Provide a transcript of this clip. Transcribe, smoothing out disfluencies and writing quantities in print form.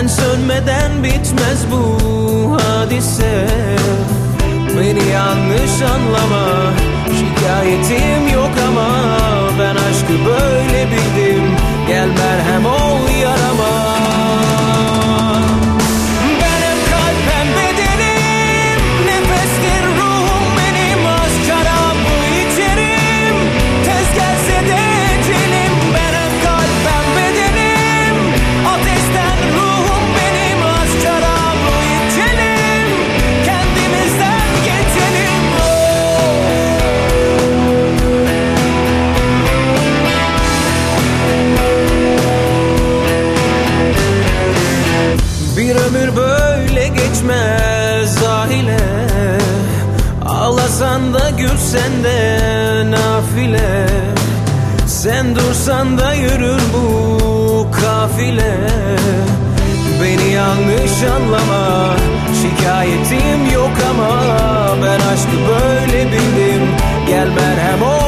Sen sönmeden bitmez bu hadise. Beni yanlış anlama, şikayetim yok ama ben aşkı böyle bildim. Gel merhem ol yarama. Ben hep kalp, hem bedenim, nefestir ruhum benim. Az şarabı içerim, tez gelse de ecelim. Ben hep kalp, hem bedenim, ateşten ruhum benim. Az şarabı içelim, kendimizden geçelim. Bir ömür böyle geçmez zahile. Ağlasan da gülsen de nafile. Sen dursan da yürür bu kafile. Beni yanlış anlama, şikayetim yok ama ben aşkı böyle bildim. Gel merhem ol